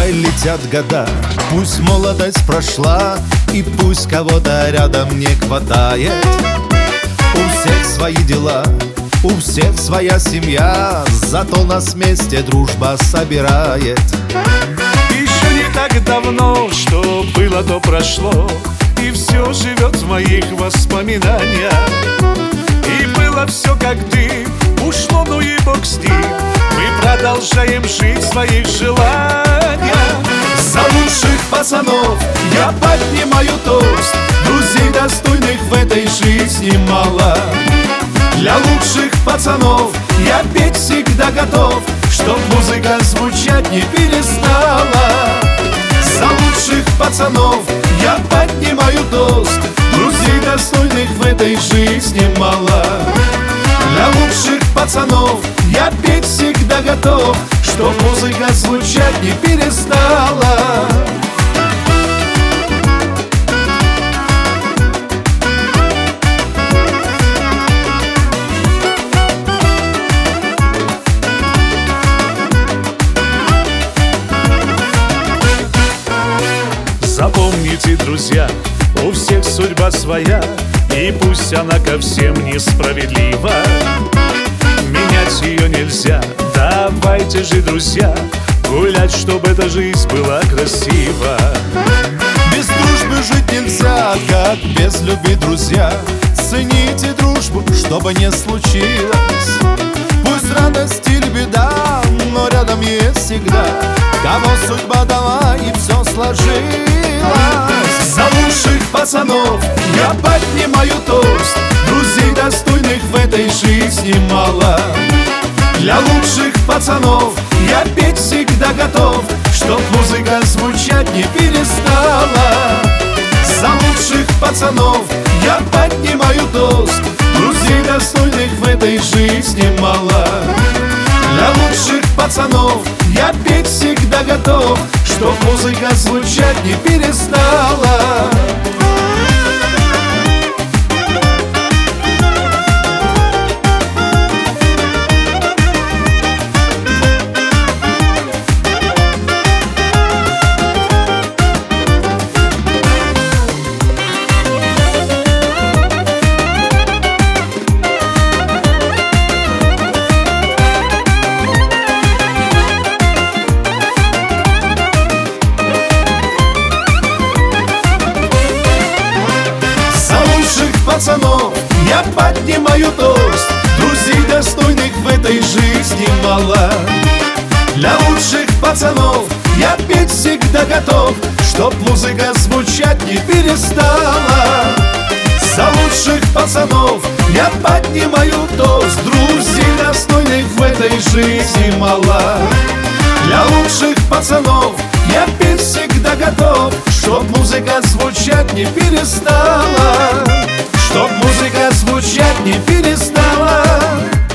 Пускай летят года, пусть молодость прошла, и пусть кого-то рядом не хватает. У всех свои дела, у всех своя семья, зато нас вместе дружба собирает. Еще не так давно, что было, то прошло, и все живет в моих воспоминаниях. И было все как ты, ушло, ну и бог с ним. Мы продолжаем жить в своих желаниях. За лучших пацанов я поднимаю тост, друзей достойных в этой жизни мало. Для лучших пацанов я петь всегда готов, чтоб музыка звучать не перестала. За лучших пацанов я поднимаю тост, друзей достойных в этой жизни мало. Для лучших пацанов я петь всегда готов, чтоб музыка звучать не перестала. Запомните, друзья, у всех судьба своя, и пусть она ко всем несправедлива. Менять ее нельзя, давайте же, друзья, гулять, чтобы эта жизнь была красива. Без дружбы жить нельзя, как без любви, друзья. Цените дружбу, чтобы не случилось. Пусть радость или беда, но рядом есть всегда кого судьба дала и все сложилось. За лучших пацанов я поднимаю тост, друзей достойных в этой жизни мало. Для лучших пацанов я петь всегда готов, чтоб музыка звучать не перестала. За лучших пацанов я поднимаю тост, друзей достойных в этой жизни мало. Для лучших пацанов я петь всегда готов, чтоб музыка звучать не перестала. Пацанов я поднимаю тост, друзей достойных в этой жизни мало. Для лучших пацанов я петь всегда готов, чтоб музыка звучать не перестала. За лучших пацанов я поднимаю тост, друзей достойных в этой жизни мало. Для лучших пацанов я петь всегда готов, чтоб музыка звучать не перестала. Чтоб музыка звучать не перестала.